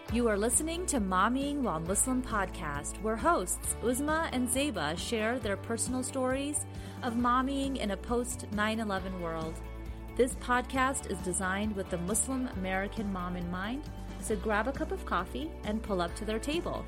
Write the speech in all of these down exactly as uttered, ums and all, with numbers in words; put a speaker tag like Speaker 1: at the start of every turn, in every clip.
Speaker 1: You are listening to Mommying While Muslim podcast, where hosts Uzma and Zeba share their personal stories of mommying in a post nine eleven world. This podcast is designed with the Muslim American mom in mind, so grab a cup of coffee and pull up to their table.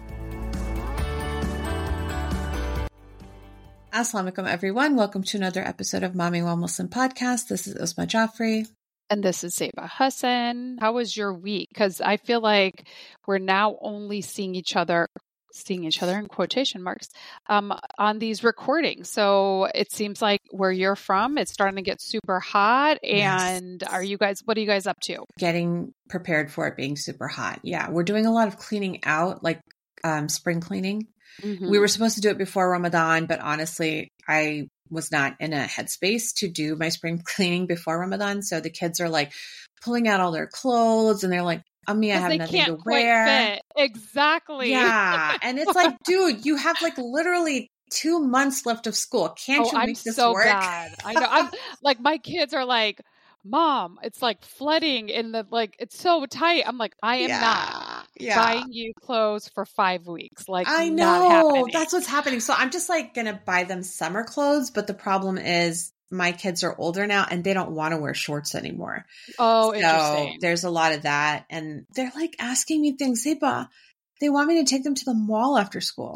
Speaker 2: Assalamu alaikum, everyone. Welcome to another episode of Mommying While Muslim podcast. This is Uzma Jaffrey.
Speaker 3: And this is Zeba Hassan. How was your week? Because I feel like we're now only seeing each other, seeing each other in quotation marks, um, on these recordings. So it seems like where you're from, it's starting to get super hot. And yes. Are you guys, what are you guys up to?
Speaker 2: Getting prepared for it being super hot. Yeah, we're doing a lot of cleaning out, like um, spring cleaning. Mm-hmm. We were supposed to do it before Ramadan, but honestly, I was not in a headspace to do my spring cleaning before Ramadan. So the kids are like pulling out all their clothes and they're like, Ummi, I have nothing to wear.
Speaker 3: Fit. Exactly.
Speaker 2: Yeah. And it's like, dude, you have like literally two months left of school. Can't
Speaker 3: oh,
Speaker 2: you make
Speaker 3: I'm
Speaker 2: this
Speaker 3: so
Speaker 2: work?
Speaker 3: Bad. I know. I'm like, my kids are like, Mom, it's like flooding in the, like, it's so tight. I'm like, I am
Speaker 2: yeah,
Speaker 3: not
Speaker 2: yeah.
Speaker 3: buying you clothes for five weeks. Like,
Speaker 2: I know that's what's happening. So I'm just like going to buy them summer clothes. But the problem is my kids are older now and they don't want to wear shorts anymore.
Speaker 3: Oh,
Speaker 2: so
Speaker 3: interesting.
Speaker 2: There's a lot of that. And they're like asking me things. Zeba, they want me to take them to the mall after school.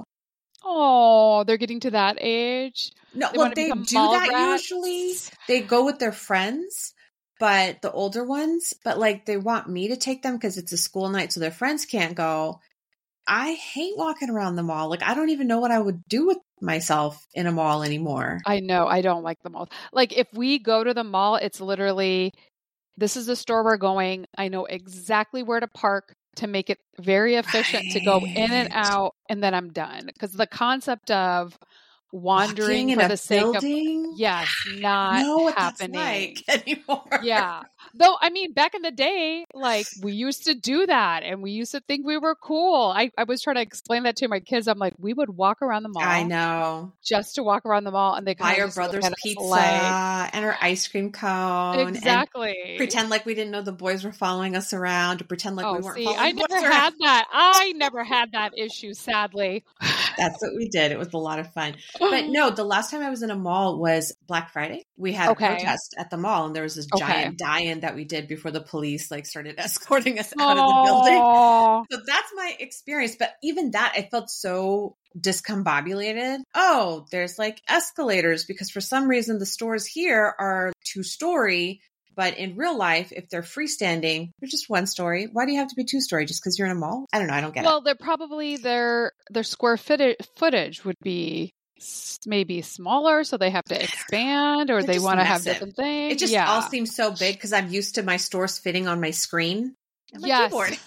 Speaker 3: Oh, they're getting to that age.
Speaker 2: No, they well, they do that rats. Usually. They go with their friends. But the older ones, but like they want me to take them because it's a school night so their friends can't go. I hate walking around the mall. Like I don't even know what I would do with myself in a mall anymore.
Speaker 3: I know. I don't like the mall. Like if we go to the mall, it's literally, this is the store we're going. I know exactly where to park to make it very efficient right. to go in and out. And then I'm done. Because the concept of wandering for the sake
Speaker 2: building?
Speaker 3: of yes, not
Speaker 2: know what
Speaker 3: happening
Speaker 2: that's like anymore.
Speaker 3: Yeah. Though, I mean, back in the day, like we used to do that and we used to think we were cool. I, I was trying to explain that to my kids. I'm like, we would walk around the mall.
Speaker 2: I know.
Speaker 3: Just to walk around the mall and they
Speaker 2: buy our brother's pizza like, and our ice cream cone.
Speaker 3: Exactly.
Speaker 2: And pretend like we didn't know the boys were following us around. To pretend like
Speaker 3: oh,
Speaker 2: we weren't
Speaker 3: see,
Speaker 2: following
Speaker 3: I
Speaker 2: boys
Speaker 3: never
Speaker 2: around.
Speaker 3: had that. I never had that issue, sadly.
Speaker 2: That's what we did. It was a lot of fun. But no, the last time I was in a mall was Black Friday. We had okay. a protest at the mall and there was this
Speaker 3: okay.
Speaker 2: giant die-in that we did before the police like started escorting us out Aww. Of the building. So that's my experience. But even that, I felt so discombobulated. Oh, there's like escalators because for some reason the stores here are two-story. But in real life, if they're freestanding, they're just one story. Why do you have to be two story just because you're in a mall? I don't know. I don't get
Speaker 3: well, it.
Speaker 2: Well,
Speaker 3: they're probably their their square footage footage would be maybe smaller, so they have to expand, or they're they want to have different things.
Speaker 2: It just
Speaker 3: yeah.
Speaker 2: all seems so big because I'm used to my stores fitting on my screen and my
Speaker 3: yes.
Speaker 2: keyboard.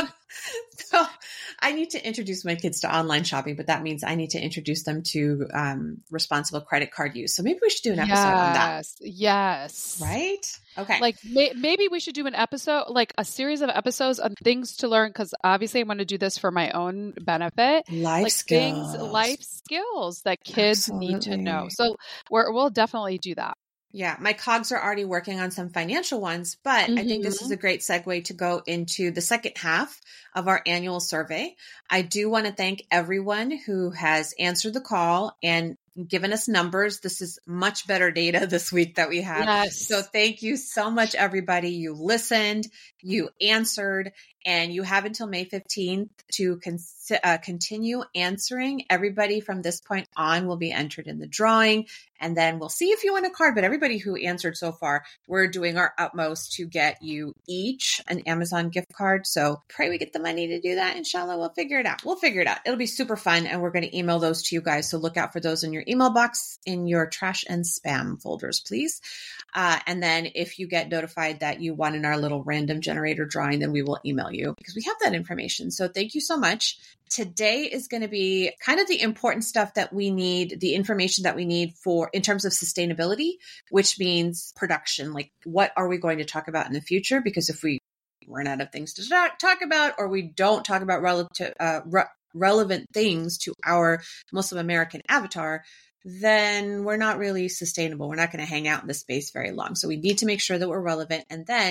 Speaker 2: So I need to introduce my kids to online shopping, but that means I need to introduce them to um, responsible credit card use. So maybe we should do an episode
Speaker 3: yes.
Speaker 2: on that.
Speaker 3: Yes.
Speaker 2: Right? Okay.
Speaker 3: Like may- maybe we should do an episode, like a series of episodes on things to learn, because obviously I want to do this for my own benefit.
Speaker 2: Life
Speaker 3: like
Speaker 2: skills.
Speaker 3: Things, life skills that kids Absolutely. Need to know. So we're, we'll definitely do that.
Speaker 2: Yeah, my cogs are already working on some financial ones, but mm-hmm. I think this is a great segue to go into the second half of our annual survey. I do want to thank everyone who has answered the call and given us numbers. This is much better data this week that we have.
Speaker 3: Yes.
Speaker 2: So thank you so much, everybody. You listened, you answered, and you have until May fifteenth to con- uh, continue answering. Everybody from this point on will be entered in the drawing. And then we'll see if you win a card. But everybody who answered so far, we're doing our utmost to get you each an Amazon gift card. So pray we get the money to do that. Inshallah, we'll figure it out. We'll figure it out. It'll be super fun. And we're going to email those to you guys. So look out for those in your email box, in your trash and spam folders, please. Uh, and then if you get notified that you won in our little random generator drawing, then we will email you because we have that information. So thank you so much. Today is going to be kind of the important stuff that we need, the information that we need for in terms of sustainability, which means production. Like, what are we going to talk about in the future? Because if we run out of things to talk, talk about, or we don't talk about relative, uh, re- relevant things to our Muslim American avatar, then we're not really sustainable. We're not going to hang out in this space very long. So we need to make sure that we're relevant. And then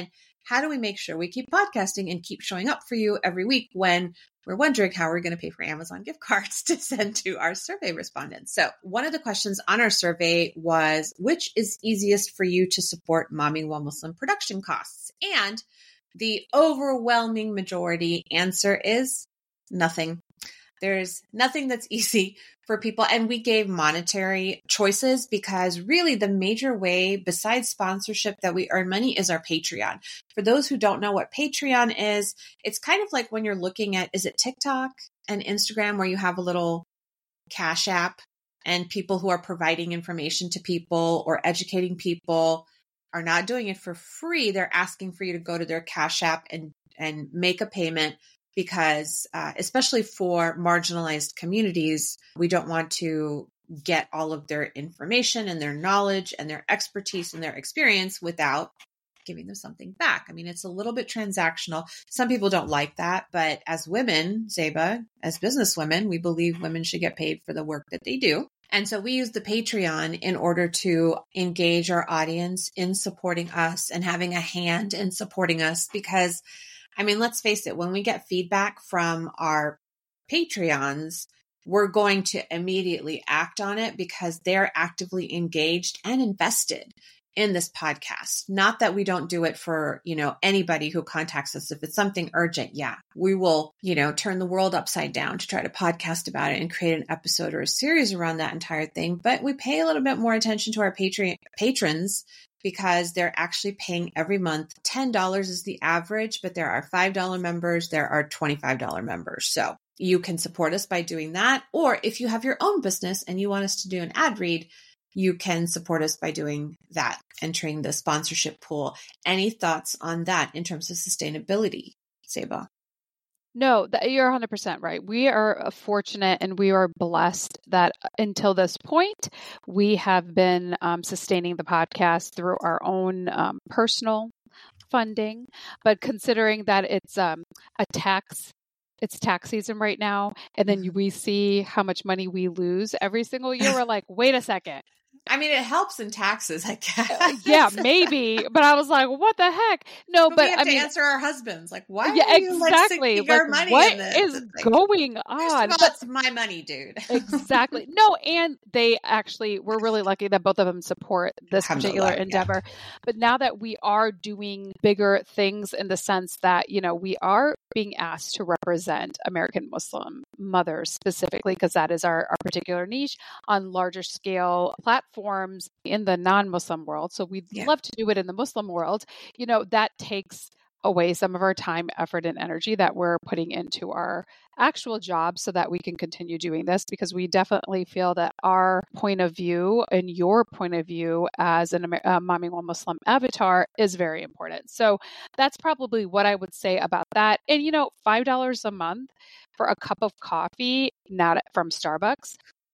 Speaker 2: how do we make sure we keep podcasting and keep showing up for you every week when we're wondering how we're going to pay for Amazon gift cards to send to our survey respondents? So one of the questions on our survey was, which is easiest for you to support Momming While Muslim production costs? And the overwhelming majority answer is nothing. There's nothing that's easy for people. And we gave monetary choices because really the major way besides sponsorship that we earn money is our Patreon. For those who don't know what Patreon is, it's kind of like when you're looking at, is it TikTok and Instagram where you have a little Cash App and people who are providing information to people or educating people are not doing it for free. They're asking for you to go to their Cash App and, and make a payment. Because uh, especially for marginalized communities, we don't want to get all of their information and their knowledge and their expertise and their experience without giving them something back. I mean, it's a little bit transactional. Some people don't like that, but as women, Zeba, as business women, we believe women should get paid for the work that they do. And so we use the Patreon in order to engage our audience in supporting us and having a hand in supporting us because I mean, let's face it, when we get feedback from our Patreons, we're going to immediately act on it because they're actively engaged and invested in this podcast. Not that we don't do it for, you know, anybody who contacts us. If it's something urgent, yeah, we will, you know, turn the world upside down to try to podcast about it and create an episode or a series around that entire thing. But we pay a little bit more attention to our Patreon patrons because they're actually paying every month. ten dollars is the average, but there are five dollars members, there are twenty-five dollars members. So you can support us by doing that. Or if you have your own business and you want us to do an ad read, you can support us by doing that, entering the sponsorship pool. Any thoughts on that in terms of sustainability, Zeba?
Speaker 3: No, that, you're one hundred percent right. We are fortunate and we are blessed that until this point, we have been um, sustaining the podcast through our own um, personal funding. But considering that it's um, a tax, it's tax season right now, and then we see how much money we lose every single year, we're like, wait a second.
Speaker 2: I mean, it helps in taxes, I guess.
Speaker 3: Yeah, maybe. But I was like, what the heck? No, but,
Speaker 2: but we have
Speaker 3: I
Speaker 2: to
Speaker 3: mean,
Speaker 2: answer our husbands. Like, why
Speaker 3: yeah,
Speaker 2: are you
Speaker 3: exactly.
Speaker 2: like, our
Speaker 3: like,
Speaker 2: money
Speaker 3: what
Speaker 2: in this?
Speaker 3: is
Speaker 2: like,
Speaker 3: going on?
Speaker 2: First of all,
Speaker 3: But,
Speaker 2: it's my money, dude.
Speaker 3: exactly. No, and they actually, we're really lucky that both of them support this particular endeavor. Yeah. But now that we are doing bigger things in the sense that, you know, we are being asked to represent American Muslim mothers specifically, because that is our, our particular niche on larger scale platforms in the non-Muslim world. So we'd yeah. love to do it in the Muslim world. You know, that takes away some of our time, effort, and energy that we're putting into our actual jobs so that we can continue doing this, because we definitely feel that our point of view and your point of view as an uh, Momming While Muslim avatar is very important. So that's probably what I would say about that. And, you know, five dollars a month for a cup of coffee, not from Starbucks,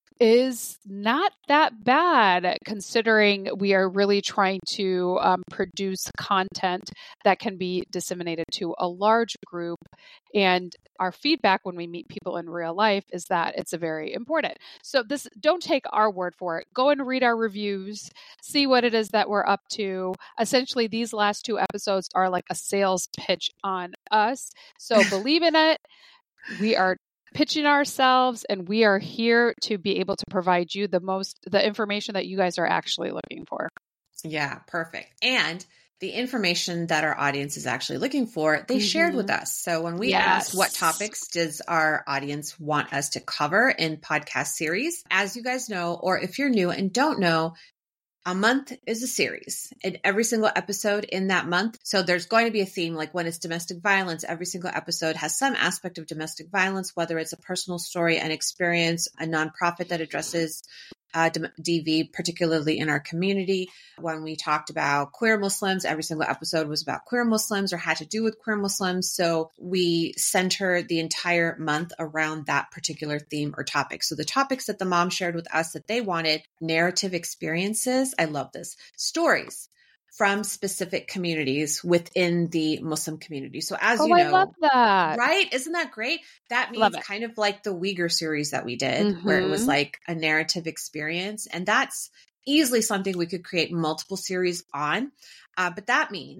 Speaker 3: is not that bad, considering we are really trying to um, produce content that can be disseminated to a large group. And our feedback when we meet people in real life is that it's a very important. So this, don't take our word for it. Go and read our reviews, see what it is that we're up to. Essentially, these last two episodes are like a sales pitch on us. So believe in it. We are pitching ourselves, and we are here to be able to provide you the most, the information that you guys are actually looking for.
Speaker 2: Yeah, perfect. And the information that our audience is actually looking for, they mm-hmm. shared with us. So when we yes. asked what topics does our audience want us to cover in podcast series, as you guys know, or if you're new and don't know, a month is a series, and every single episode in that month. So there's going to be a theme, like when it's domestic violence, every single episode has some aspect of domestic violence, whether it's a personal story, an experience, a nonprofit that addresses uh, D V, particularly in our community. When we talked about queer Muslims, every single episode was about queer Muslims or had to do with queer Muslims. So we center the entire month around that particular theme or topic. So the topics that the mom shared with us that they wanted: narrative experiences. I love this. Stories from specific communities within the Muslim community. So as
Speaker 3: oh,
Speaker 2: you know,
Speaker 3: I love that.
Speaker 2: Right? Isn't that great? That means kind of like the Uyghur series that we did, mm-hmm. where it was like a narrative experience. And that's easily something we could create multiple series on. Uh, but that means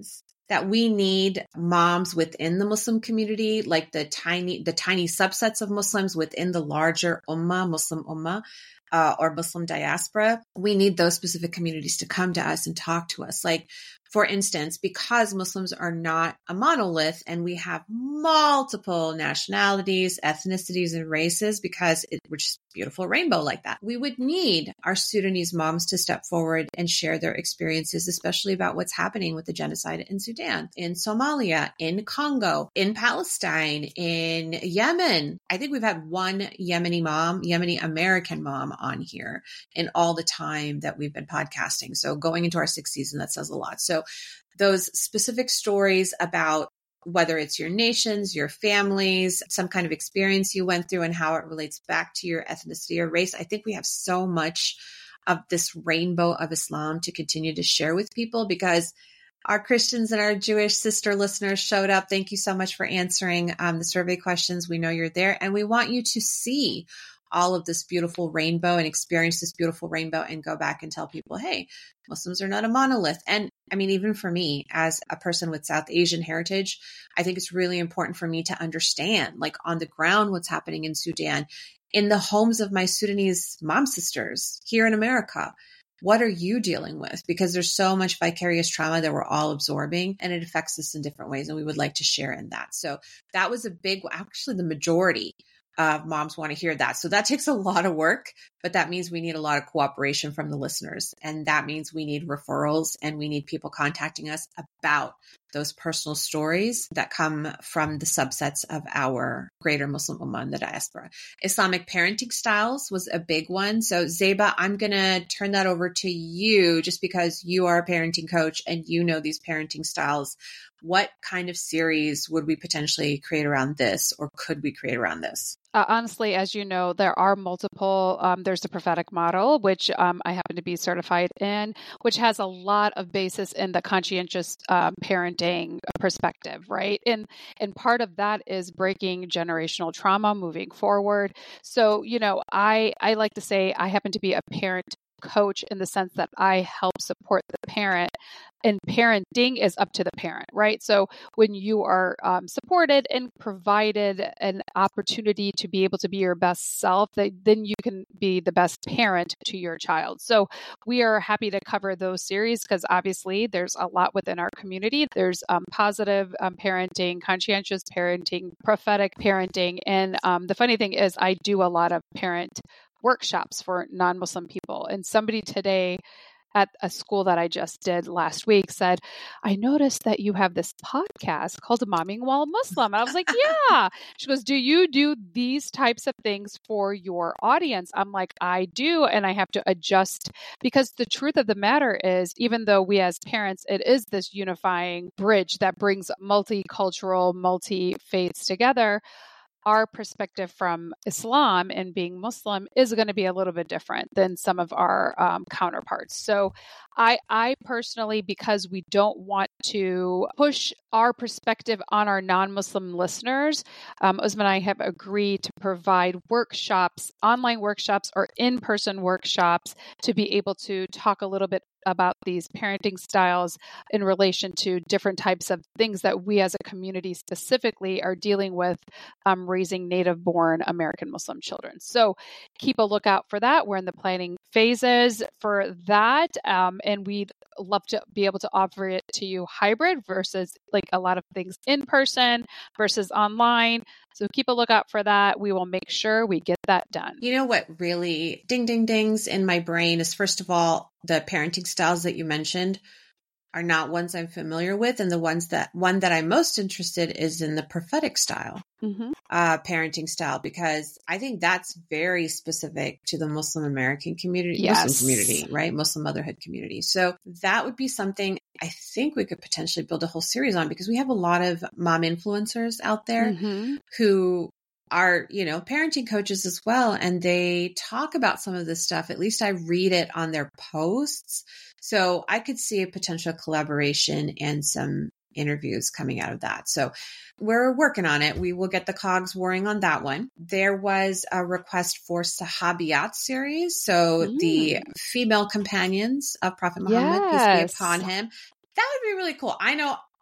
Speaker 2: that we need moms within the Muslim community, like the tiny, the tiny subsets of Muslims within the larger ummah, Muslim ummah, uh, or Muslim diaspora. We need those specific communities to come to us and talk to us. Like, for instance, because Muslims are not a monolith and we have multiple nationalities, ethnicities, and races, because it, we're just a beautiful rainbow like that, we would need our Sudanese moms to step forward and share their experiences, especially about what's happening with the genocide in Sudan, in Somalia, in Congo, in Palestine, in Yemen. I think we've had one Yemeni mom, Yemeni American mom on here in all the time that we've been podcasting. So going into our sixth season, that says a lot. So those specific stories about whether it's your nations, your families, some kind of experience you went through and how it relates back to your ethnicity or race. I think we have so much of this rainbow of Islam to continue to share with people, because our Christians and our Jewish sister listeners showed up. Thank you so much for answering um, the survey questions. We know you're there, and we want you to see all of this beautiful rainbow and experience this beautiful rainbow and go back and tell people, hey, Muslims are not a monolith. And I mean, even for me as a person with South Asian heritage, I think it's really important for me to understand, like, on the ground, what's happening in Sudan, in the homes of my Sudanese mom sisters here in America. What are you dealing with? Because there's so much vicarious trauma that we're all absorbing, and it affects us in different ways. And we would like to share in that. So that was a big, actually the majority Uh, moms want to hear that. So that takes a lot of work, but that means we need a lot of cooperation from the listeners. And that means we need referrals, and we need people contacting us about those personal stories that come from the subsets of our greater Muslim ummah in the diaspora. Islamic parenting styles was a big one. So Zeba, I'm going to turn that over to you, just because you are a parenting coach and you know these parenting styles. What kind of series would we potentially create around this, or could we create around this?
Speaker 3: Uh, honestly, as you know, there are multiple. Um, there's the prophetic model, which um, I happen to be certified in, which has a lot of basis in the conscientious um, parenting perspective, right? And and part of that is breaking generational trauma, moving forward. So, you know, I I like to say I happen to be a parent coach in the sense that I help support the parent, and parenting is up to the parent, right? So when you are um, supported and provided an opportunity to be able to be your best self, that, then you can be the best parent to your child. So we are happy to cover those series, because obviously there's a lot within our community. There's um, positive um, parenting, conscientious parenting, prophetic parenting. And um, the funny thing is I do a lot of parent workshops for non-Muslim people. And somebody today at a school that I just did last week said, I noticed that you have this podcast called Momming While Muslim. And I was like, yeah. She goes, do you do these types of things for your audience? I'm like, I do. And I have to adjust, because the truth of the matter is, even though we as parents, it is this unifying bridge that brings multicultural, multi-faiths together, our perspective from Islam and being Muslim is going to be a little bit different than some of our um, counterparts. So I, I personally, because we don't want to push our perspective on our non-Muslim listeners, um, Uzma and I have agreed to provide workshops, online workshops or in-person workshops, to be able to talk a little bit about these parenting styles in relation to different types of things that we as a community specifically are dealing with um, raising native-born American Muslim children. So keep a lookout for that. We're in the planning phases for that. Um, and we'd love to be able to offer it to you hybrid versus like a lot of things in person versus online. So keep a lookout for that. We will make sure we get that done.
Speaker 2: You know what really ding, ding, dings in my brain is, first of all, the parenting styles that you mentioned are not ones I'm familiar with. And the ones that one that I'm most interested is in the prophetic style, mm-hmm. uh, parenting style, because I think that's very specific to the Muslim American community, yes. Muslim community, right? Muslim motherhood community. So that would be something I think we could potentially build a whole series on, because we have a lot of mom influencers out there mm-hmm. who are, you know, parenting coaches as well. And they talk about some of this stuff. At least I read it on their posts. So I could see a potential collaboration and some interviews coming out of that. So we're working on it. We will get the cogs whirring on that one. There was a request for Sahabiyat series. So mm. the female companions of Prophet Muhammad, yes. peace be upon him. That would be really cool. I know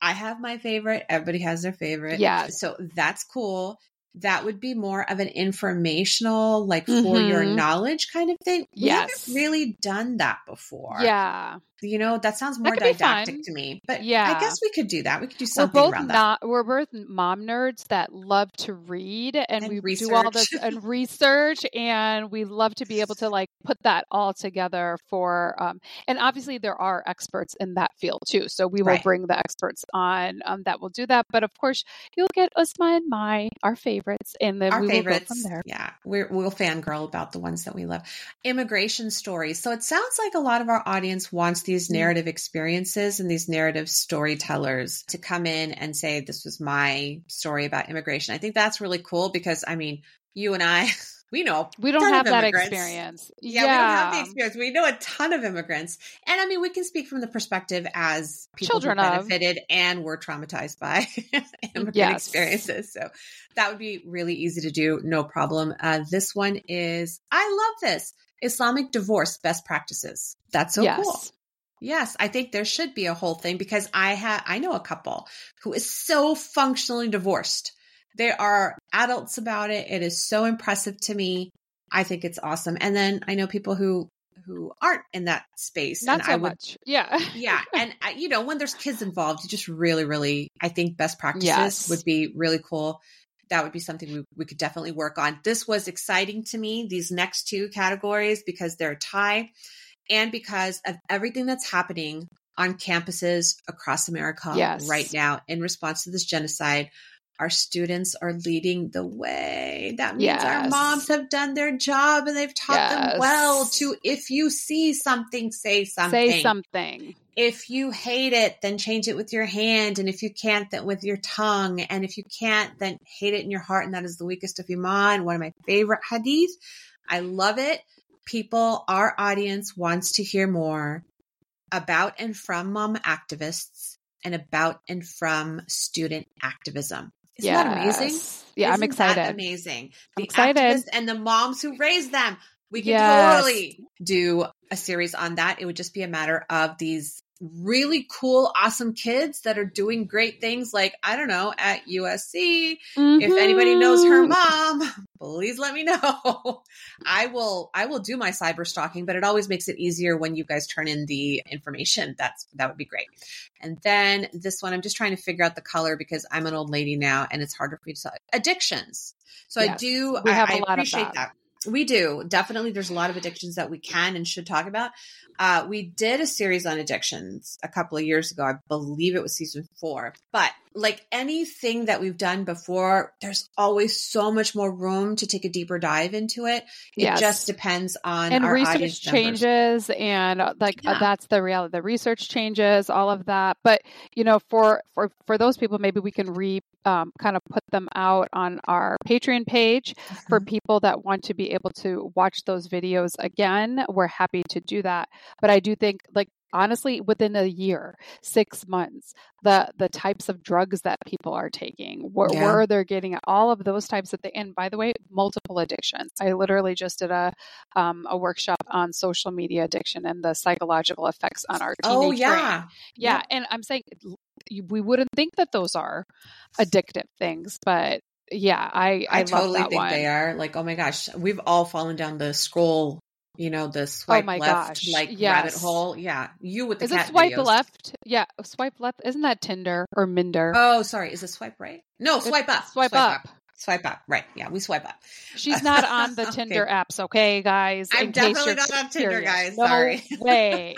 Speaker 2: I have my favorite. Everybody has their favorite.
Speaker 3: Yeah.
Speaker 2: So that's cool. That would be more of an informational, like for
Speaker 3: Mm-hmm.
Speaker 2: your knowledge kind of thing. We
Speaker 3: Yes.
Speaker 2: haven't really done that before.
Speaker 3: Yeah.
Speaker 2: You know, that sounds more
Speaker 3: That could be
Speaker 2: didactic
Speaker 3: fun.
Speaker 2: to me, but
Speaker 3: Yeah.
Speaker 2: I guess we could do that. We could do
Speaker 3: We're
Speaker 2: something
Speaker 3: both
Speaker 2: around that.
Speaker 3: not, we're both mom nerds that love to read and,
Speaker 2: And
Speaker 3: we do all this
Speaker 2: research.
Speaker 3: and research, and we love to be able to like put that all together for, um, and obviously there are experts in that field too. So we will
Speaker 2: Right.
Speaker 3: bring the experts on um, that will do that. But of course you'll get Uzma and my, our favorites, and then
Speaker 2: Our
Speaker 3: we
Speaker 2: favorites.
Speaker 3: will go from there.
Speaker 2: Yeah. We're, we'll fangirl about the ones that we love. Immigration stories. So it sounds like a lot of our audience wants these narrative experiences and these narrative storytellers to come in and say, this was my story about immigration. I think that's really cool because, I mean, you and I, we know
Speaker 3: We don't
Speaker 2: ton
Speaker 3: have
Speaker 2: of
Speaker 3: that
Speaker 2: immigrants.
Speaker 3: experience.
Speaker 2: Yeah,
Speaker 3: Yeah.
Speaker 2: we don't have the experience. We know a ton of immigrants. And I mean, we can speak from the perspective as people
Speaker 3: Children
Speaker 2: who
Speaker 3: of.
Speaker 2: benefited and were traumatized by immigrant
Speaker 3: Yes.
Speaker 2: experiences. So that would be really easy to do. No problem. Uh, this one is, I love this. Islamic divorce best practices. That's so
Speaker 3: yes.
Speaker 2: cool. Yes, I think there should be a whole thing because I have, I know a couple who is so functionally divorced. They are adults about it. It is so impressive to me. I think it's awesome. And then I know people who, who aren't in that space.
Speaker 3: Not
Speaker 2: and
Speaker 3: so
Speaker 2: I would,
Speaker 3: much. Yeah.
Speaker 2: yeah. And I, you know, when there's kids involved, you just really, really, I think best practices
Speaker 3: Yes.
Speaker 2: would be really cool. That would be something we, we could definitely work on. This was exciting to me, these next two categories, because they're a tie and because of everything that's happening on campuses across America
Speaker 3: Yes.
Speaker 2: right now in response to this genocide. Our students are leading the way. That means
Speaker 3: Yes.
Speaker 2: our moms have done their job and they've taught them
Speaker 3: Yes.
Speaker 2: well to, if you see something, say something.
Speaker 3: Say something.
Speaker 2: If you hate it, then change it with your hand. And if you can't, then with your tongue. And if you can't, then hate it in your heart. And that is the weakest of Iman. One of my favorite hadith. I love it. People, our audience wants to hear more about and from mom activists and about and from student activism. Isn't
Speaker 3: yes.
Speaker 2: that amazing?
Speaker 3: Yeah,
Speaker 2: Isn't
Speaker 3: I'm excited.
Speaker 2: That amazing. The
Speaker 3: I'm excited.
Speaker 2: activists and the moms who raised them. We could
Speaker 3: Yes.
Speaker 2: totally do a series on that. It would just be a matter of these really cool, awesome kids that are doing great things like, I don't know, at U S C.
Speaker 3: Mm-hmm.
Speaker 2: If anybody knows her mom, please let me know. I will, I will do my cyber stalking, but it always makes it easier when you guys turn in the information. That's, that would be great. And then this one, I'm just trying to figure out the color because I'm an old lady now and it's harder for me to tell. Addictions. So
Speaker 3: Yes.
Speaker 2: I do,
Speaker 3: We have
Speaker 2: I,
Speaker 3: a
Speaker 2: I
Speaker 3: lot of
Speaker 2: appreciate
Speaker 3: that.
Speaker 2: that. We do. Definitely. There's a lot of addictions that we can and should talk about. Uh, we did a series on addictions a couple of years ago. I believe it was season four. But like anything that we've done before, there's always so much more room to take a deeper dive into it. It
Speaker 3: Yes.
Speaker 2: just depends on
Speaker 3: And
Speaker 2: our
Speaker 3: research
Speaker 2: audience members.
Speaker 3: changes, and uh, like
Speaker 2: Yeah.
Speaker 3: uh, that's the reality. The research changes, all of that. But you know, for for for those people, maybe we can re um, kind of put them out on our Patreon page for
Speaker 2: Mhm.
Speaker 3: people that want to be able to watch those videos again. We're happy to do that. But I do think, like, honestly, within a year, six months, the the types of drugs that people are taking, where,
Speaker 2: Yeah.
Speaker 3: where they're getting all of those types of things. And by the way, multiple addictions. I literally just did a um, a workshop on social media addiction and the psychological effects on our teenage
Speaker 2: Oh,
Speaker 3: brain.
Speaker 2: yeah.
Speaker 3: Yeah,
Speaker 2: Yep.
Speaker 3: and I'm saying you- we wouldn't think that those are addictive things, but yeah, I I,
Speaker 2: I
Speaker 3: love
Speaker 2: totally
Speaker 3: that
Speaker 2: think
Speaker 3: one.
Speaker 2: they are. Like, oh my gosh, we've all fallen down the scroll, you know, the swipe
Speaker 3: my
Speaker 2: left,
Speaker 3: gosh,
Speaker 2: like rabbit
Speaker 3: yes.
Speaker 2: hole. Yeah. You with the
Speaker 3: Is it
Speaker 2: cat
Speaker 3: swipe
Speaker 2: videos.
Speaker 3: left? Yeah, swipe left. Isn't that Tinder or Minder?
Speaker 2: Oh, sorry. Is it swipe right? No,
Speaker 3: It's
Speaker 2: swipe up.
Speaker 3: Swipe up.
Speaker 2: Swipe up. Right. Yeah, we swipe up.
Speaker 3: She's not on the Tinder
Speaker 2: Okay.
Speaker 3: apps, okay, guys?
Speaker 2: I'm
Speaker 3: in case
Speaker 2: definitely
Speaker 3: you're
Speaker 2: not on Tinder,
Speaker 3: curious.
Speaker 2: guys.
Speaker 3: No
Speaker 2: Sorry.
Speaker 3: way.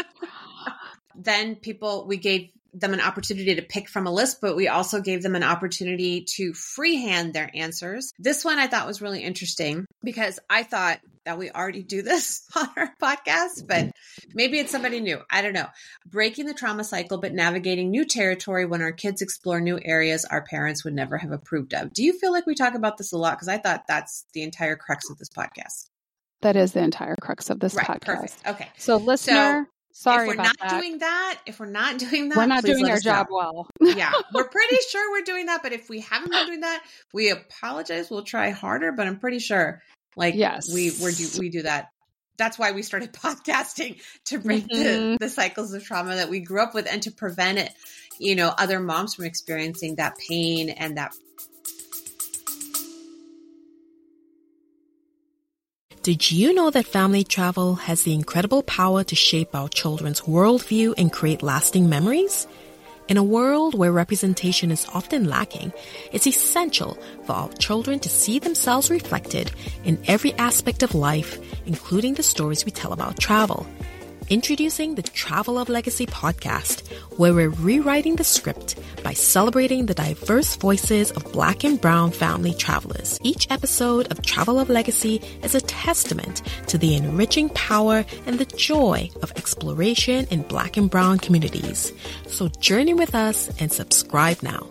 Speaker 2: Then people, we gave them an opportunity to pick from a list, but we also gave them an opportunity to freehand their answers. This one I thought was really interesting because I thought that we already do this on our podcast, but maybe it's somebody new. I don't know. Breaking the trauma cycle, but navigating new territory when our kids explore new areas our parents would never have approved of. Do you feel like we talk about this a lot? Because I thought that's the entire crux of this podcast.
Speaker 3: That is the entire crux of this
Speaker 2: Right.
Speaker 3: podcast.
Speaker 2: Perfect. Okay.
Speaker 3: So, listener, sorry
Speaker 2: if we're
Speaker 3: about
Speaker 2: not
Speaker 3: that.
Speaker 2: doing that, if we're not doing that,
Speaker 3: We're not
Speaker 2: please
Speaker 3: doing
Speaker 2: let
Speaker 3: our
Speaker 2: us
Speaker 3: job
Speaker 2: know.
Speaker 3: well.
Speaker 2: Yeah, we're pretty sure we're doing that, but if we haven't been doing that, we apologize. We'll try harder, but I'm pretty sure, like,
Speaker 3: Yes.
Speaker 2: we we do we do that that's why we started podcasting, to break
Speaker 3: Mm-hmm.
Speaker 2: the, the cycles of trauma that we grew up with and to prevent it, you know, other moms from experiencing that pain and that.
Speaker 4: Did you know that family travel has the incredible power to shape our children's worldview and create lasting memories? In a world where representation is often lacking, it's essential for our children to see themselves reflected in every aspect of life, including the stories we tell about travel. Introducing the Travel of Legacy podcast, where we're rewriting the script by celebrating the diverse voices of Black and Brown family travelers. Each episode of Travel of Legacy is a testament to the enriching power and the joy of exploration in Black and Brown communities. So journey with us and subscribe now.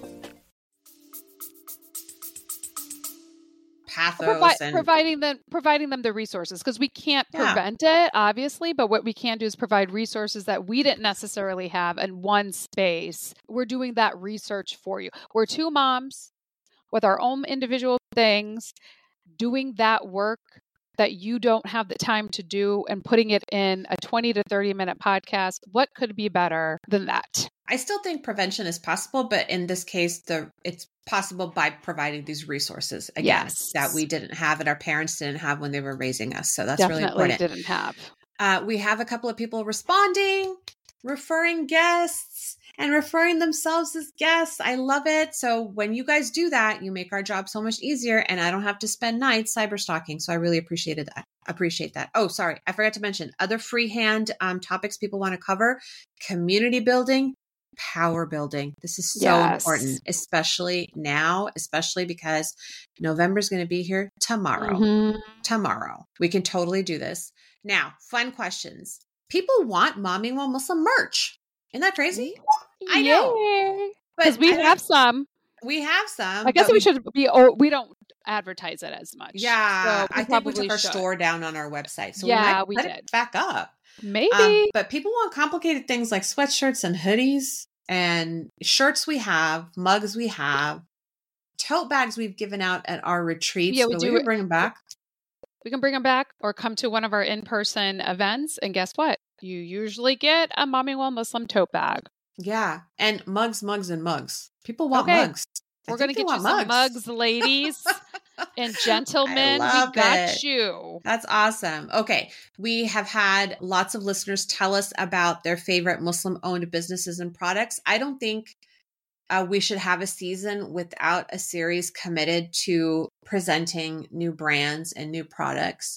Speaker 2: Pathos
Speaker 3: Provi-
Speaker 2: and
Speaker 3: providing them providing them the resources, because we can't
Speaker 2: Yeah.
Speaker 3: prevent it, obviously, but what we can do is provide resources that we didn't necessarily have in one space. We're doing that research for you. We're two moms with our own individual things, doing that work that you don't have the time to do and putting it in a twenty to thirty minute podcast. What could be better than that?
Speaker 2: I still think prevention is possible, but in this case, the it's possible by providing these resources again
Speaker 3: Yes.
Speaker 2: that we didn't have and our parents didn't have when they were raising us. So that's
Speaker 3: Definitely
Speaker 2: really important.
Speaker 3: didn't have.
Speaker 2: Uh, we have a couple of people responding, referring guests, and referring themselves as guests. I love it. So when you guys do that, you make our job so much easier, and I don't have to spend nights cyber stalking. So I really appreciated that. Appreciate that. Oh, sorry, I forgot to mention other freehand um, topics people want to cover: community building, power building. This is so
Speaker 3: Yes.
Speaker 2: important, especially now, especially because November is going to be here tomorrow.
Speaker 3: Mhm.
Speaker 2: Tomorrow. We can totally do this. Now, fun questions. People want Momming While Muslim merch. Isn't that crazy? I know.
Speaker 3: Because we
Speaker 2: I don't-
Speaker 3: have some.
Speaker 2: we have some.
Speaker 3: I guess
Speaker 2: but
Speaker 3: we should be, oh, we don't advertise it as much.
Speaker 2: Yeah,
Speaker 3: So we
Speaker 2: I think we
Speaker 3: probably
Speaker 2: took our
Speaker 3: should.
Speaker 2: store down on our website. So
Speaker 3: Yeah,
Speaker 2: we
Speaker 3: we
Speaker 2: might put
Speaker 3: did.
Speaker 2: it back up.
Speaker 3: Maybe.
Speaker 2: Um, but people want complicated things like sweatshirts and hoodies and shirts we have, mugs we have, tote bags we've given out at our retreats.
Speaker 3: Yeah, we
Speaker 2: but
Speaker 3: do
Speaker 2: we can
Speaker 3: it-
Speaker 2: bring them back.
Speaker 3: we can bring them back or come to one of our in-person events. And guess what? You usually get a Mommy Well Muslim tote bag.
Speaker 2: Yeah. And mugs, mugs, and mugs. People want
Speaker 3: Okay.
Speaker 2: mugs. I
Speaker 3: We're
Speaker 2: think
Speaker 3: going to
Speaker 2: they
Speaker 3: get you
Speaker 2: want
Speaker 3: some mugs, ladies and gentlemen. We
Speaker 2: love
Speaker 3: got
Speaker 2: it.
Speaker 3: you.
Speaker 2: That's awesome. Okay. We have had lots of listeners tell us about their favorite Muslim owned businesses and products. I don't think uh, we should have a season without a series committed to presenting new brands and new products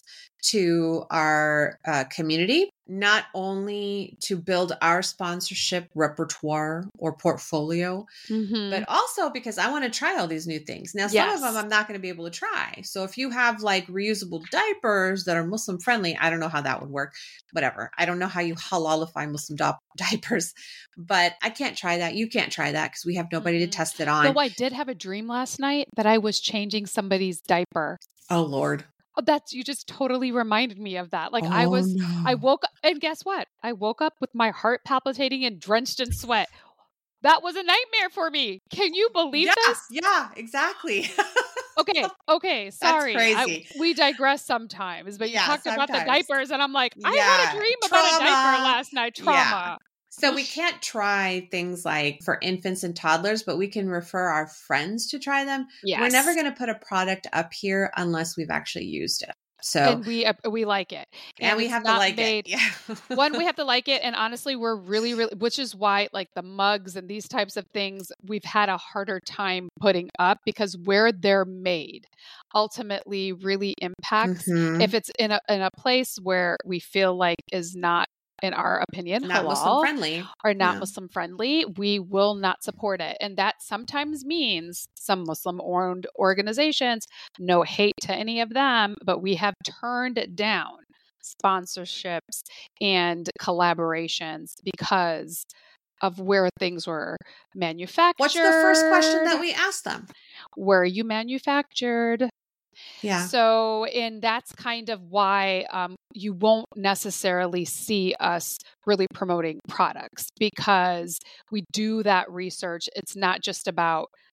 Speaker 2: to our uh, community, not only to build our sponsorship repertoire or portfolio,
Speaker 3: Mhm.
Speaker 2: but also because I want to try all these new things. Now, some
Speaker 3: Yes.
Speaker 2: of them I'm not going to be able to try. So if you have like reusable diapers that are Muslim friendly, I don't know how that would work. Whatever. I don't know how you halalify Muslim di- diapers, but I can't try that. You can't try that because we have nobody
Speaker 3: Mhm.
Speaker 2: to test it on.
Speaker 3: Though I did have a dream last night that I was changing somebody's diaper.
Speaker 2: Oh, Lord.
Speaker 3: Oh, that's, you just totally reminded me of that. Like
Speaker 2: Oh,
Speaker 3: I was,
Speaker 2: no.
Speaker 3: I woke up, and guess what? I woke up with my heart palpitating and drenched in sweat. That was a nightmare for me. Can you believe
Speaker 2: yeah,
Speaker 3: this?
Speaker 2: Yeah, exactly.
Speaker 3: Okay, okay, sorry. I-
Speaker 2: crazy.
Speaker 3: we digress sometimes, but you
Speaker 2: Yeah,
Speaker 3: talked about the
Speaker 2: sometimes.
Speaker 3: diapers, and I'm like, I
Speaker 2: Yeah,
Speaker 3: had a dream about a diaper
Speaker 2: trauma.
Speaker 3: last night.
Speaker 2: Yeah.
Speaker 3: Trauma.
Speaker 2: So we can't try things like for infants and toddlers, but we can refer our friends to try them.
Speaker 3: Yes.
Speaker 2: We're never going to put a product up here unless we've actually used it. So,
Speaker 3: And we uh, we like it,
Speaker 2: and we
Speaker 3: it's
Speaker 2: have to
Speaker 3: not
Speaker 2: like
Speaker 3: made-
Speaker 2: it. Yeah.
Speaker 3: One, we have to like it, and honestly, we're really, really, which is why like the mugs and these types of things, we've had a harder time putting up because where they're made ultimately really impacts.
Speaker 2: Mhm.
Speaker 3: If it's in a in a place where we feel like is not, in our opinion,
Speaker 2: Not
Speaker 3: halal
Speaker 2: Muslim friendly.
Speaker 3: or not
Speaker 2: Yeah.
Speaker 3: Muslim friendly, we will not support it. And that sometimes means some Muslim owned organizations, no hate to any of them, but we have turned down sponsorships and collaborations because of where things were manufactured.
Speaker 2: What's the first question that we asked them?
Speaker 3: Where are you manufactured?
Speaker 2: Yeah.
Speaker 3: So, and that's kind of why um, you won't necessarily see us really promoting products, because we do that research. It's not just about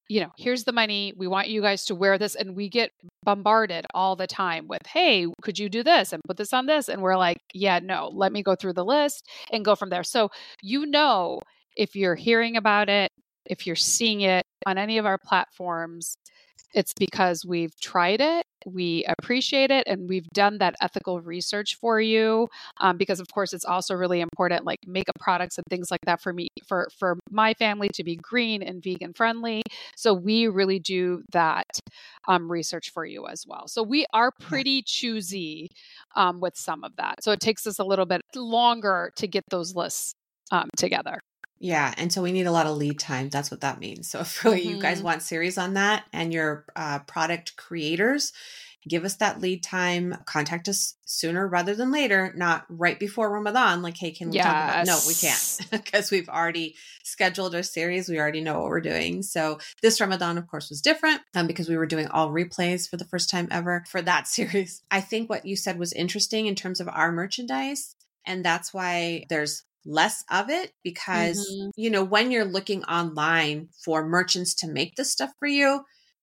Speaker 3: you know, here's the money. We want you guys to wear this. And we get bombarded all the time with, hey, could you do this and put this on this? And we're like, yeah, no, let me go through the list and go from there. So, you know, if you're hearing about it, if you're seeing it on any of our platforms, it's because we've tried it, we appreciate it, and we've done that ethical research for you. Um, because of course, it's also really important, like makeup products and things like that for me, for, for my family to be green and vegan friendly. So we really do that um, research for you as well. So we are pretty choosy um, with some of that. So it takes us a little bit longer to get those lists um, together.
Speaker 2: Yeah. And so we need a lot of lead time. That's what that means. So if really
Speaker 3: Mm-hmm.
Speaker 2: you guys want series on that and your uh, product creators, give us that lead time. Contact us sooner rather than later, not right before Ramadan. Like, hey, can we talk about? No, we
Speaker 3: Yes.
Speaker 2: can't because we've already scheduled our series. We already know what we're doing. So this Ramadan, of course, was different um, because we were doing all replays for the first time ever for that series. I think what you said was interesting in terms of our merchandise. And that's why there's less of it because,
Speaker 3: Mhm.
Speaker 2: you know, when you're looking online for merchants to make this stuff for you,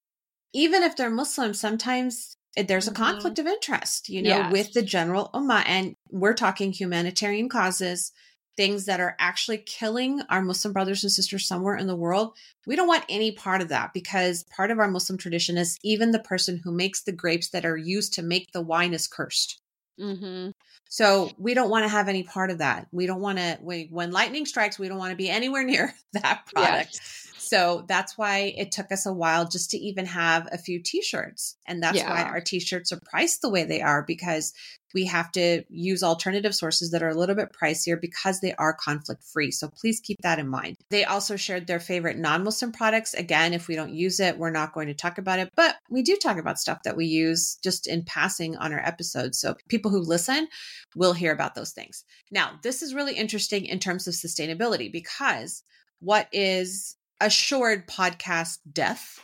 Speaker 2: even if they're Muslim, sometimes there's a
Speaker 3: Mhm.
Speaker 2: conflict of interest, you know,
Speaker 3: Yes.
Speaker 2: with the general ummah. And we're talking humanitarian causes, things that are actually killing our Muslim brothers and sisters somewhere in the world. We don't want any part of that because part of our Muslim tradition is even the person who makes the grapes that are used to make the wine is cursed.
Speaker 3: Mhm.
Speaker 2: So we don't want to have any part of that. We don't want to, we, when lightning strikes, we don't want to be anywhere near that product.
Speaker 3: Yes.
Speaker 2: So that's why it took us a while just to even have a few t-shirts. And that's why
Speaker 3: Yeah.
Speaker 2: our t-shirts are priced the way they are, because we have to use alternative sources that are a little bit pricier because they are conflict free. So please keep that in mind. They also shared their favorite non-Muslim products. Again, if we don't use it, we're not going to talk about it, but we do talk about stuff that we use just in passing on our episodes. So people who listen will hear about those things. Now, this is really interesting in terms of sustainability because what is assured podcast death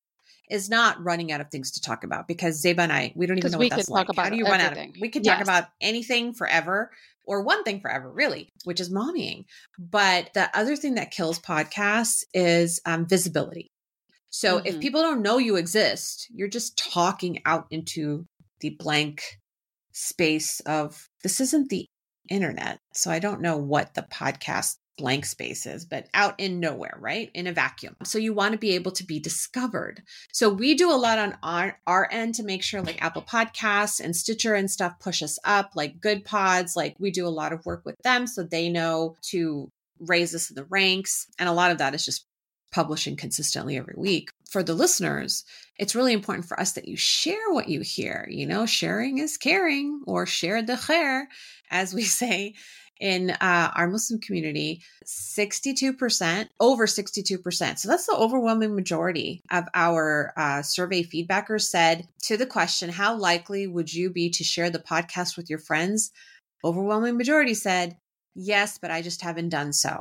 Speaker 2: is not running out of things to talk about, because Zeba and I, we don't even know
Speaker 3: we
Speaker 2: what that's
Speaker 3: could talk
Speaker 2: like. How
Speaker 3: about
Speaker 2: do you run out of,
Speaker 3: everything.
Speaker 2: we could talk
Speaker 3: Yes.
Speaker 2: about anything forever, or one thing forever, really, which is mommying. But the other thing that kills podcasts is um, visibility. So if
Speaker 3: Mhm.
Speaker 2: people don't know you exist, you're just talking out into the blank space of, this isn't the internet. So I don't know what the podcast blank space is, but out in nowhere, right? In a vacuum. So you want to be able to be discovered. So we do a lot on our, our end to make sure like Apple Podcasts and Stitcher and stuff push us up, like Good Pods. Like we do a lot of work with them so they know to raise us in the ranks. And a lot of that is just publishing consistently every week. For the listeners, it's really important for us that you share what you hear. You know, sharing is caring, or share the khair, as we say in uh, our Muslim community. Sixty-two percent, over sixty-two percent. So that's the overwhelming majority of our uh, survey feedbackers said to the question, how likely would you be to share the podcast with your friends? Overwhelming majority said, yes, but I just haven't done so.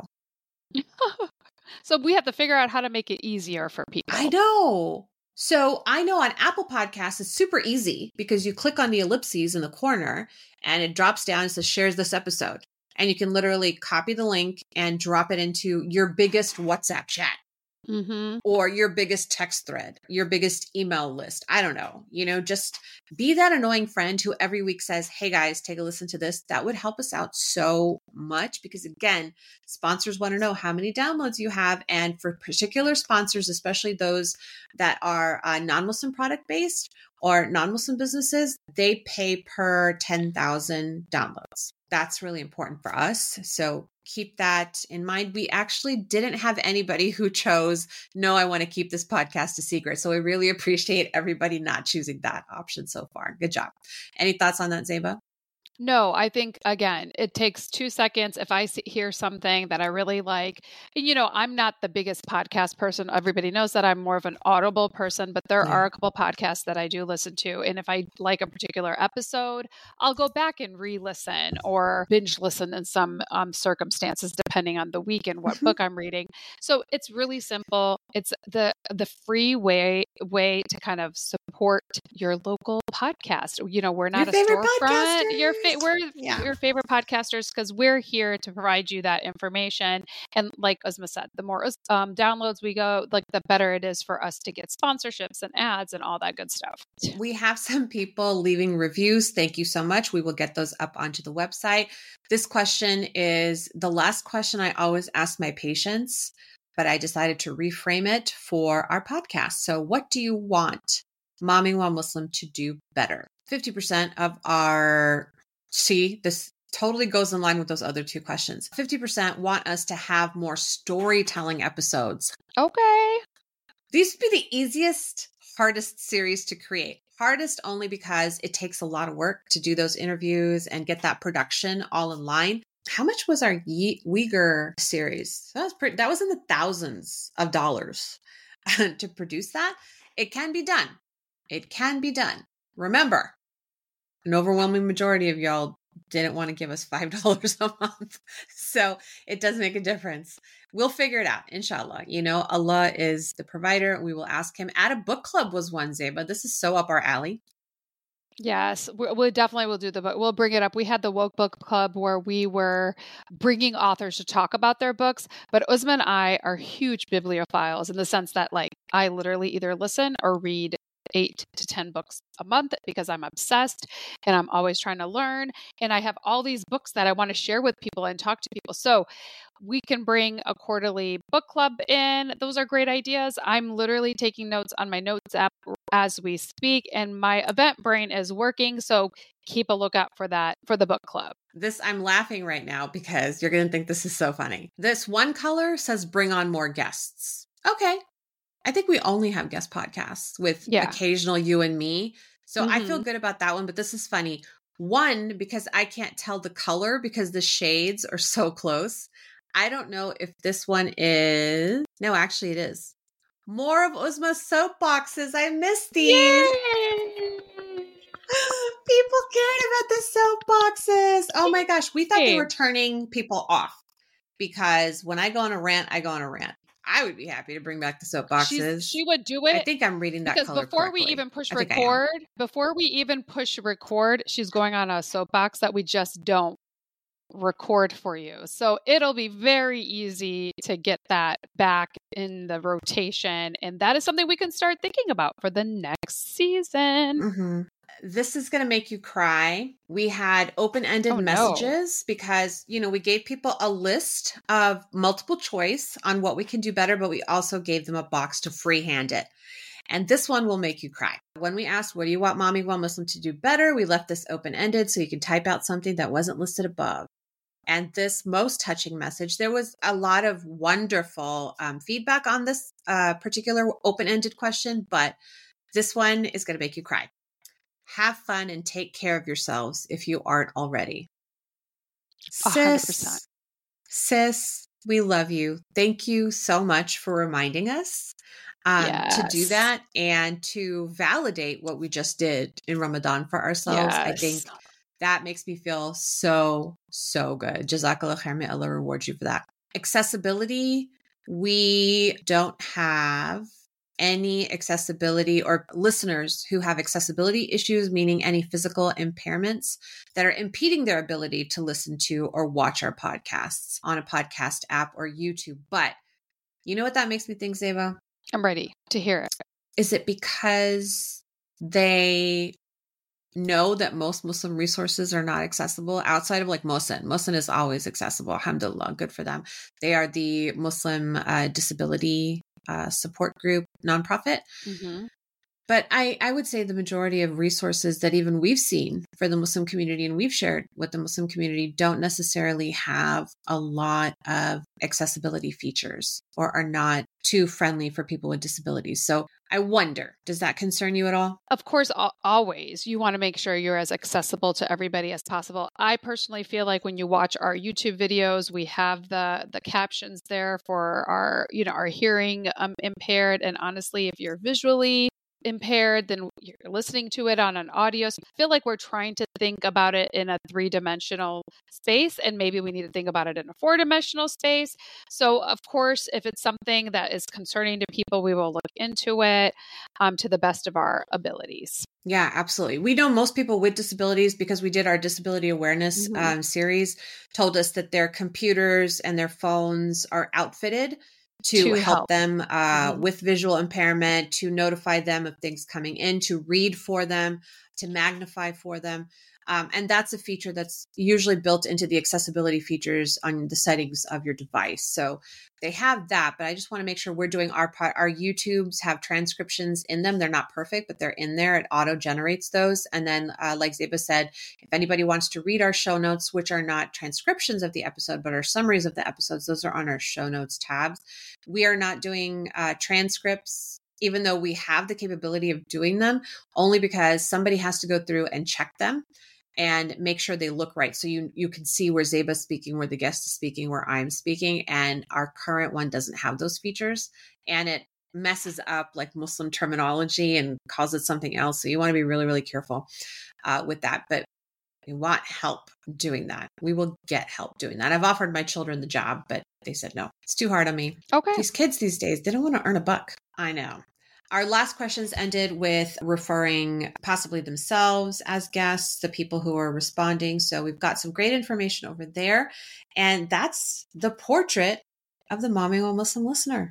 Speaker 3: So we have to figure out how to make it easier for people.
Speaker 2: I know. So I know on Apple Podcasts, it's super easy because you click on the ellipses in the corner and it drops down and says, shares this episode. And you can literally copy the link and drop it into your biggest WhatsApp chat.
Speaker 3: Mm-hmm.
Speaker 2: Or your biggest text thread, your biggest email list. I don't know, you know, just be that annoying friend who every week says, hey guys, take a listen to this. That would help us out so much because again, sponsors want to know how many downloads you have. And for particular sponsors, especially those that are uh, non-Muslim product based or non-Muslim businesses, they pay per ten thousand downloads. That's really important for us. So keep that in mind. We actually didn't have anybody who chose, no, I want to keep this podcast a secret. So we really appreciate everybody not choosing that option so far. Good job. Any thoughts on that, Zeba?
Speaker 3: No, I think, again, it takes two seconds. If I see, hear something that I really like, and, you know, I'm not the biggest podcast person. Everybody knows that I'm more of an Audible person, but there
Speaker 2: Yeah.
Speaker 3: are a couple podcasts that I do listen to. And if I like a particular episode, I'll go back and re-listen or binge listen in some um, circumstances, depending depending on the week and what book I'm reading. So it's really simple. It's the the free way way to kind of support your local podcast. You know, we're not
Speaker 2: Your
Speaker 3: a
Speaker 2: favorite
Speaker 3: storefront. Your fa-
Speaker 2: podcasters.
Speaker 3: we're
Speaker 2: Yeah.
Speaker 3: your favorite podcasters because we're here to provide you that information. And like Uzma said, the more um, downloads we go, like the better it is for us to get sponsorships and ads and all that good stuff.
Speaker 2: We have some people leaving reviews. Thank you so much. We will get those up onto the website. This question is the last question I always ask my patients, but I decided to reframe it for our podcast. So what do you want Momming While Muslim to do better? fifty percent of our, see, this totally goes in line with those other two questions. fifty percent want us to have more storytelling episodes.
Speaker 3: Okay.
Speaker 2: These would be the easiest, hardest series to create. Hardest only because it takes a lot of work to do those interviews and get that production all in line. How much was our Ye- Uyghur series? That was pretty, that was in the thousands of dollars to produce that. It can be done. It can be done. Remember, an overwhelming majority of y'all didn't want to give us five dollars a month. So it does make a difference. We'll figure it out, inshallah. You know, Allah is the provider. We will ask him. Add a book club was one, Zeba. This is so up our alley.
Speaker 3: Yes, we, we definitely will do the book. We'll bring it up. We had the Woke Book Club where we were bringing authors to talk about their books. But Uzma and I are huge bibliophiles in the sense that, like, I literally either listen or read eight to ten books a month because I'm obsessed and I'm always trying to learn. And I have all these books that I want to share with people and talk to people. So we can bring a quarterly book club in. Those are great ideas. I'm literally taking notes on my notes app as we speak, and my event brain is working. So keep a lookout for that for the book club.
Speaker 2: This, I'm laughing right now because you're going to think this is so funny. This one color says bring on more guests. Okay. I think we only have guest podcasts with
Speaker 3: Yeah.
Speaker 2: occasional you and me. So
Speaker 3: Mhm.
Speaker 2: I feel good about that one, but this is funny. One, because I can't tell the color because the shades are so close. I don't know if this one is, no, actually it is. More of Uzma's soapboxes. I miss these.
Speaker 3: Yay!
Speaker 2: People cared about the soapboxes. Oh my gosh. We thought they
Speaker 3: Yay.
Speaker 2: were turning people off because when I go on a rant, I go on a rant. I would be happy to bring back the soapboxes.
Speaker 3: She's, she would do it.
Speaker 2: I think I'm reading that
Speaker 3: because
Speaker 2: color
Speaker 3: before
Speaker 2: correctly.
Speaker 3: we even push
Speaker 2: I think I am.
Speaker 3: record, before we even push record, she's going on a soapbox that we just don't record for you. So it'll be very easy to get that back in the rotation. And that is something we can start thinking about for the next season.
Speaker 2: Mm-hmm. This is going to make you cry. We had open-ended
Speaker 3: Oh, no.
Speaker 2: messages because, you know, we gave people a list of multiple choice on what we can do better, but we also gave them a box to freehand it. And this one will make you cry. When we asked, what do you want Momming While Muslim to do better? We left this open-ended so you can type out something that wasn't listed above. And this most touching message, there was a lot of wonderful um, feedback on this uh, particular open-ended question, but this one is going to make you cry. Have fun and take care of yourselves if you aren't already.
Speaker 3: A hundred percent.
Speaker 2: Sis, sis, we love you. Thank you so much for reminding us um, to do
Speaker 3: Yes.
Speaker 2: that and to validate what we just did in Ramadan for ourselves. I
Speaker 3: Yes.
Speaker 2: think that makes me feel so, so good. Jazakallah khair. May Allah reward you for that. Accessibility. We don't have any accessibility or listeners who have accessibility issues, meaning any physical impairments that are impeding their ability to listen to or watch our podcasts on a podcast app or YouTube. But you know what that makes me think, Zeba?
Speaker 3: I'm ready to hear it.
Speaker 2: Is it because they know that most Muslim resources are not accessible outside of like Mohsin? Mohsin is always accessible. Alhamdulillah. Good for them. They are the Muslim uh, disability uh, support group nonprofit.
Speaker 3: Mm-hmm.
Speaker 2: But I, I would say the majority of resources that even we've seen for the Muslim community and we've shared with the Muslim community don't necessarily have a lot of accessibility features or are not too friendly for people with disabilities. So I wonder, does that concern you at all?
Speaker 3: Of course, al- always you want to make sure you're as accessible to everybody as possible. I personally feel like when you watch our YouTube videos, we have the the captions there for our, you know, our hearing um, impaired. And honestly, if you're visually impaired, then you're listening to it on an audio. So I feel like we're trying to think about it in a three-dimensional space, and maybe we need to think about it in a four-dimensional space. So of course, if it's something that is concerning to people, we will look into it um, to the best of our abilities.
Speaker 2: Yeah, absolutely. We know most people with disabilities, because we did our disability awareness
Speaker 3: Mhm.
Speaker 2: um, series, told us that their computers and their phones are outfitted to,
Speaker 3: To
Speaker 2: help,
Speaker 3: help.
Speaker 2: them uh,
Speaker 3: Mhm.
Speaker 2: with visual impairment, to notify them of things coming in, to read for them, to magnify for them. Um, and that's a feature that's usually built into the accessibility features on the settings of your device. So they have that, but I just want to make sure we're doing our part. Our YouTubes have transcriptions in them. They're not perfect, but they're in there. It auto generates those. And then, uh, like Zeba said, if anybody wants to read our show notes, which are not transcriptions of the episode, but are summaries of the episodes, those are on our show notes tabs. We are not doing uh, transcripts, even though we have the capability of doing them, only because somebody has to go through and check them and make sure they look right. So you you can see where Zeba's speaking, where the guest is speaking, where I'm speaking, and our current one doesn't have those features, and it messes up like Muslim terminology and calls it something else. So you want to be really, really careful uh, with that. But we want help doing that. We will get help doing that. I've offered my children the job, but they said no. It's too hard on me.
Speaker 3: Okay.
Speaker 2: These kids these days, they don't want to earn a buck. I know. Our last questions ended with referring possibly themselves as guests, the people who are responding. So we've got some great information over there. And that's the portrait of the Momming While Muslim listener,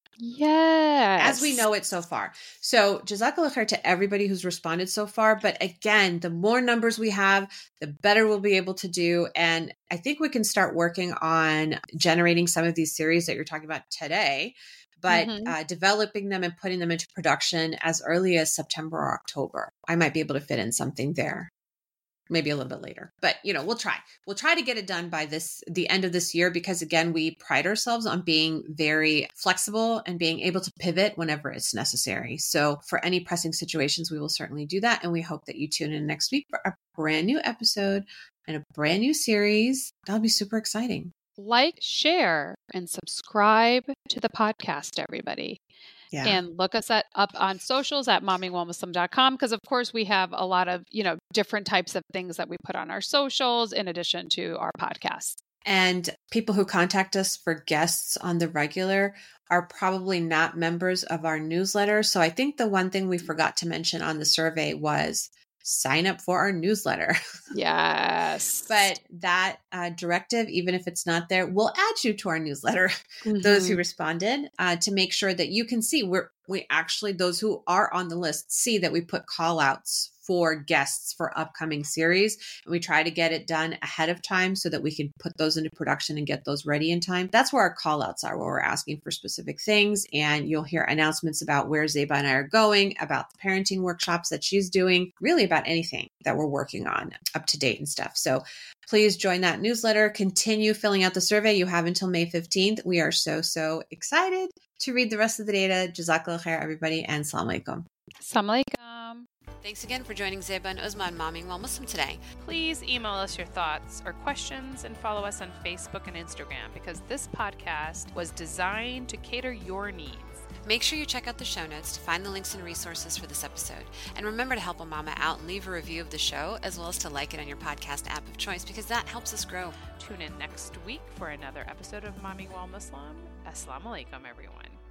Speaker 3: Yes.
Speaker 2: as we know it so far. So Jazakallah khair to everybody who's responded so far. But again, the more numbers we have, the better we'll be able to do. And I think we can start working on generating some of these series that you're talking about today, but
Speaker 3: Mhm.
Speaker 2: uh, developing them and putting them into production as early as September or October. I might be able to fit in something there, maybe a little bit later, but you know, we'll try. We'll try to get it done by this, the end of this year, because again, we pride ourselves on being very flexible and being able to pivot whenever it's necessary. So for any pressing situations, we will certainly do that. And we hope that you tune in next week for a brand new episode and a brand new series. That'll be super exciting.
Speaker 3: Like, share, and subscribe to the podcast, everybody.
Speaker 2: Yeah.
Speaker 3: And look us at, up on socials at momming while muslim dot com, because of course we have a lot of, you know, different types of things that we put on our socials in addition to our podcast.
Speaker 2: And people who contact us for guests on the regular are probably not members of our newsletter. So I think the one thing we forgot to mention on the survey was sign up for our newsletter.
Speaker 3: Yes.
Speaker 2: But that uh, directive, even if it's not there, we'll add you to our newsletter, mm-hmm. those who responded, uh, to make sure that you can see we're, we actually, those who are on the list, see that we put call outs for guests for upcoming series. And we try to get it done ahead of time so that we can put those into production and get those ready in time. That's where our call outs are, where we're asking for specific things. And you'll hear announcements about where Zeba and I are going, about the parenting workshops that she's doing, really about anything that we're working on up to date and stuff. So please join that newsletter. Continue filling out the survey. You have until May fifteenth. We are so, so excited to read the rest of the data. Jazakallah khair, everybody, and Assalamu alaikum.
Speaker 3: Assalamu alaikum.
Speaker 2: Thanks again for joining Zeba and Uzma on Momming While Muslim today.
Speaker 5: Please email us your thoughts or questions and follow us on Facebook and Instagram, because this podcast was designed to cater your needs.
Speaker 2: Make sure you check out the show notes to find the links and resources for this episode. And remember to help a mama out and leave a review of the show, as well as to like it on your podcast app of choice, because that helps us grow.
Speaker 5: Tune in next week for another episode of Momming While Muslim. Assalamu alaikum, everyone.